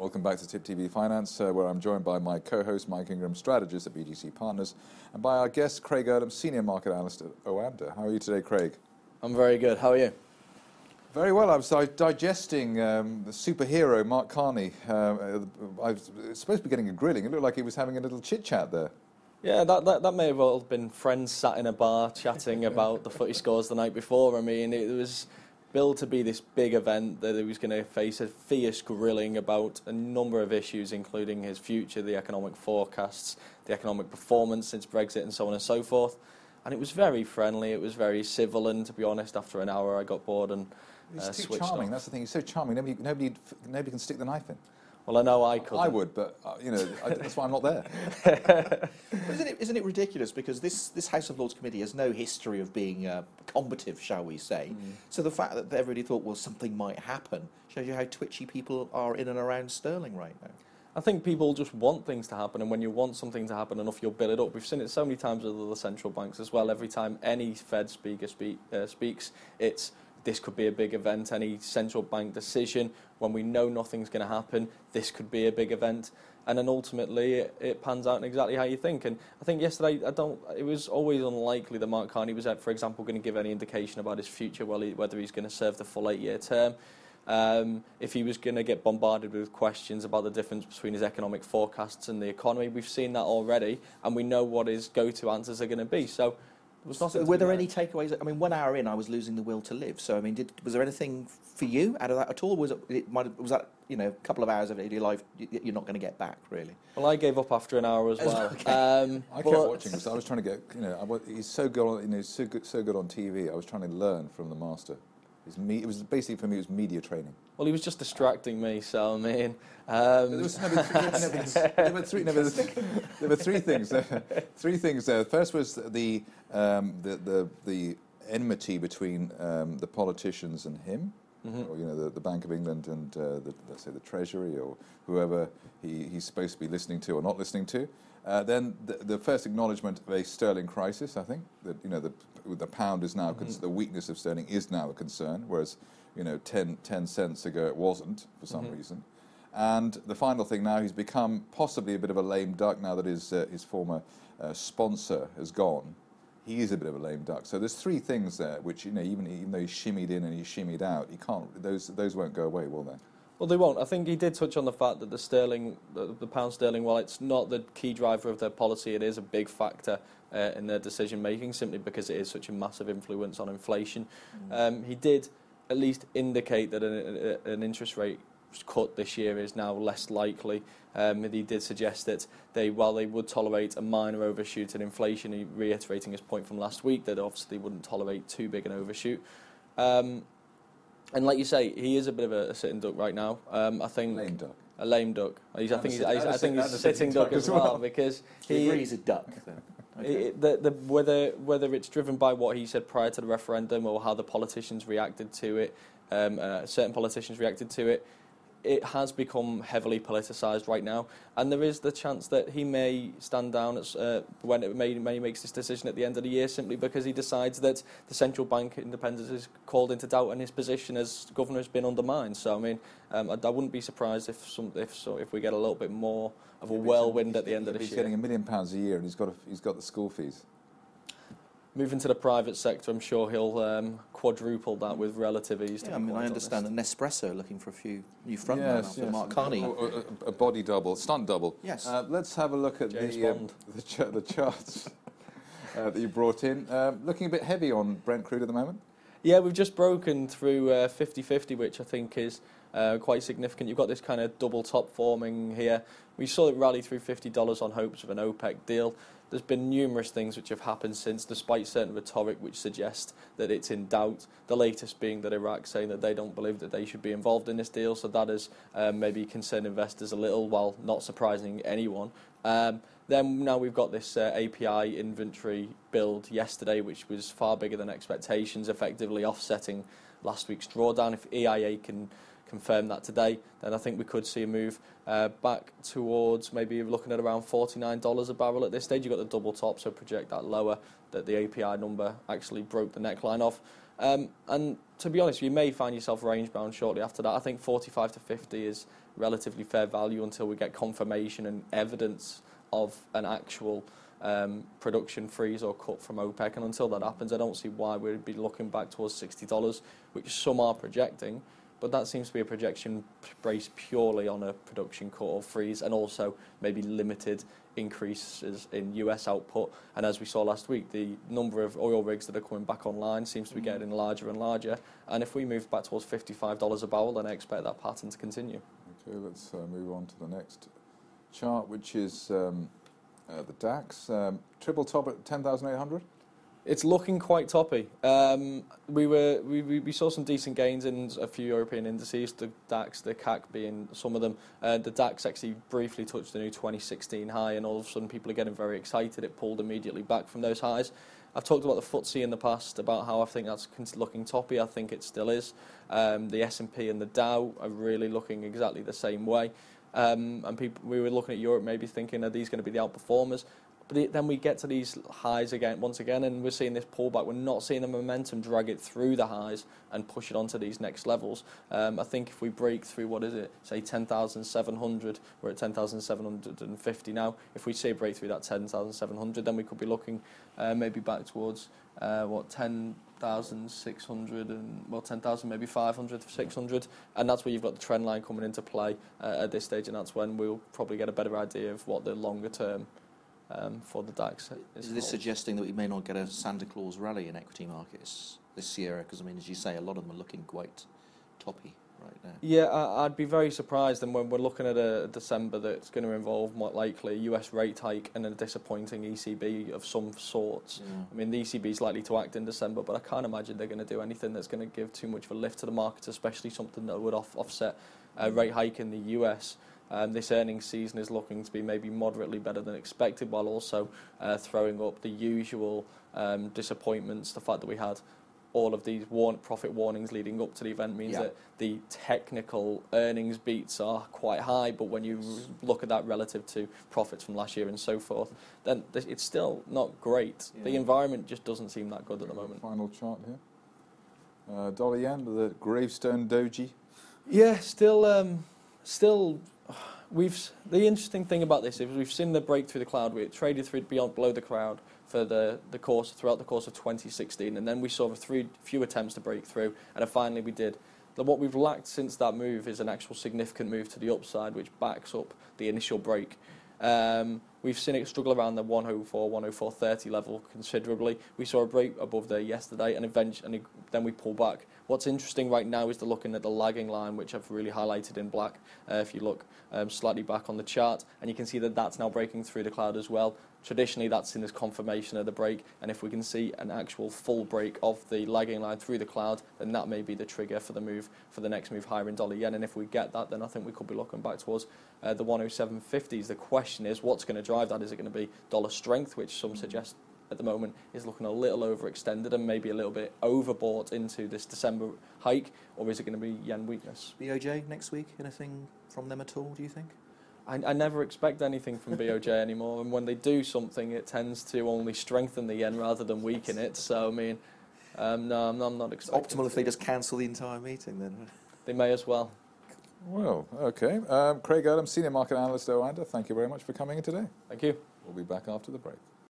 Welcome back to Tip TV Finance, where I'm joined by my co-host Mike Ingram, strategist at BGC Partners, and by our guest Craig Erdem, senior market analyst at Oanda. How are you today, Craig? I'm very good. How are you? Very well. I was digesting the superhero Mark Carney. I was supposed to be getting a grilling. It looked like he was having a little chit-chat there. Yeah, that may have all been friends sat in a bar chatting about the footy scores the night before. I mean, it was billed to be this big event that he was going to face a fierce grilling about a number of issues, including his future, the economic forecasts, the economic performance since Brexit, and so on and so forth. And it was very friendly, it was very civil, and to be honest, after an hour I got bored and He's too switched charming. off. That's the thing. He's so charming. Nobody can stick the knife in. Well, I know I could. I would, but that's why I'm not there. But isn't it ridiculous? Because this House of Lords committee has no history of being combative, shall we say. So the fact that everybody thought, well, something might happen, shows you how twitchy people are in and around Sterling right now. I think people just want things to happen, and when you want something to happen enough, you'll build it up. We've seen it so many times with other central banks as well. Every time any Fed speaker speaks, it's this could be a big event. Any central bank decision, when we know nothing's going to happen, this could be a big event. And then ultimately, it pans out in exactly how you think. And I think yesterday, it was always unlikely that Mark Carney was, for example, going to give any indication about his future, whether he's going to serve the full 8-year term. If he was going to get bombarded with questions about the difference between his economic forecasts and the economy. We've seen that already, and we know what his go-to answers are going to be. So, were there any takeaways? I mean, 1 hour in, I was losing the will to live. So, I mean, was there anything for you out of that at all? Was that a couple of hours of your life you're not going to get back, really? Well, I gave up after an hour as well. Okay. I kept watching this. I was trying to get, he's so good, he's so good on TV. I was trying to learn from the master. It was basically, for me, it was media training. Well, he was just distracting me, so I mean... There were three things. Three things there. The first was the enmity between the politicians and him, or the Bank of England and let's say the Treasury or whoever he's supposed to be listening to or not listening to. Then the first acknowledgement of a sterling crisis. I think that the pound is now the weakness of sterling is now a concern, whereas 10 cents ago it wasn't for some reason. And the final thing, now he's become possibly a bit of a lame duck now that his former sponsor has gone. He is a bit of a lame duck. So there's three things there which even though he shimmied in and he shimmied out, he can't. Those won't go away, will they? Well, they won't. I think he did touch on the fact that the pound sterling, while it's not the key driver of their policy, it is a big factor in their decision making, simply because it is such a massive influence on inflation. He did at least indicate that an interest rate cut this year is now less likely. He did suggest that while they would tolerate a minor overshoot in inflation, reiterating his point from last week that obviously wouldn't tolerate too big an overshoot. And like you say, he is a bit of a sitting duck right now. I think lame duck. A lame duck. I think he's a sitting duck as well because he's a duck. Okay. Whether it's driven by what he said prior to the referendum or how the politicians reacted to it, certain politicians reacted to it, it has become heavily politicised right now, and there is the chance that he may stand down when it may makes this decision at the end of the year, simply because he decides that the central bank independence is called into doubt and his position as governor has been undermined. So I mean, I wouldn't be surprised if we get a little bit more of a whirlwind at the end of this year. He's getting £1 million a year, and he's got the school fees. Moving to the private sector, I'm sure he'll quadruple that with relative ease. Yeah, I mean, I understand that Nespresso looking for a few new frontmen after Mark Carney. A body double, stunt double. Yes. Let's have a look at the charts that you brought in. Looking a bit heavy on Brent crude at the moment. Yeah, we've just broken through 50-50, which I think is quite significant. You've got this kind of double top forming here. We saw it rally through $50 on hopes of an OPEC deal. There's been numerous things which have happened since, despite certain rhetoric which suggests that it's in doubt. The latest being that Iraq saying that they don't believe that they should be involved in this deal, so that has maybe concerned investors a little, while not surprising anyone. Then now we've got this API inventory build yesterday, which was far bigger than expectations, effectively offsetting last week's drawdown. If EIA can confirm that today, then I think we could see a move back towards maybe looking at around $49 a barrel at this stage. You've got the double top, so project that lower, that the API number actually broke the neckline off. And to be honest, you may find yourself range bound shortly after that. I think 45 to 50 is relatively fair value until we get confirmation and evidence of an actual production freeze or cut from OPEC. And until that happens, I don't see why we'd be looking back towards $60, which some are projecting. But that seems to be a projection based purely on a production cut or freeze, and also maybe limited increases in US output. And as we saw last week, the number of oil rigs that are coming back online seems to be getting larger and larger. And if we move back towards $55 a barrel, then I expect that pattern to continue. Okay, let's move on to the next chart, which is the DAX. Triple top at 10,800. It's looking quite toppy. We saw some decent gains in a few European indices, the DAX, the CAC being some of them. The DAX actually briefly touched the new 2016 high, and all of a sudden people are getting very excited. It pulled immediately back from those highs. I've talked about the FTSE in the past, about how I think that's looking toppy. I think it still is. The S&P and the Dow are really looking exactly the same way. And we were looking at Europe maybe thinking, are these going to be the outperformers? But then we get to these highs once again, and we're seeing this pullback. We're not seeing the momentum drag it through the highs and push it onto these next levels. I think if we break through, say 10,700, we're at 10,750 now. If we see a break through that 10,700, then we could be looking maybe back towards 10,600 and 10,000, maybe 500, 600, and that's where you've got the trend line coming into play at this stage, and that's when we'll probably get a better idea of what the longer term for the DAX is this suggesting that we may not get a Santa Claus rally in equity markets this year? Because, I mean, as you say, a lot of them are looking quite toppy right now. Yeah, I'd be very surprised, and when we're looking at a December that's going to involve more likely a US rate hike and a disappointing ECB of some sorts. Yeah. I mean, the ECB is likely to act in December, but I can't imagine they're going to do anything that's going to give too much of a lift to the markets, especially something that would offset a rate hike in the US. This earnings season is looking to be maybe moderately better than expected, while also throwing up the usual disappointments. The fact that we had all of these profit warnings leading up to the event means that the technical earnings beats are quite high, but when you look at that relative to profits from last year and so forth, then it's still not great. Yeah. The environment just doesn't seem that good at the moment. Final chart here. Dollar yen, the gravestone doji. Yeah, still. The interesting thing about this is we've seen the break through the cloud. We traded below the cloud for throughout the course of 2016, and then we saw few attempts to break through, and then finally we did. What we've lacked since that move is an actual significant move to the upside, which backs up the initial break. We've seen it struggle around the 104, 104.30 level considerably. We saw a break above there yesterday, and eventually then we pull back. What's interesting right now is looking at the lagging line, which I've really highlighted in black. If you look slightly back on the chart, and you can see that that's now breaking through the cloud as well. Traditionally, that's seen as confirmation of the break, and if we can see an actual full break of the lagging line through the cloud, then that may be the trigger for the next move higher in dollar yen. And if we get that, then I think we could be looking back towards the 107.50s. The question is, what's going to drive that? Is it going to be dollar strength, which some suggest at the moment is looking a little overextended and maybe a little bit overbought into this December hike, or is it going to be yen weakness? BOJ next week, anything from them at all, do you think? I never expect anything from BOJ anymore, and when they do something, it tends to only strengthen the yen rather than weaken it. So, I mean, no, I'm not expecting. It's optimal if they just cancel the entire meeting, then. They may as well. Well, okay. Craig Erlam, Senior Market Analyst at Oanda, thank you very much for coming in today. Thank you. We'll be back after the break.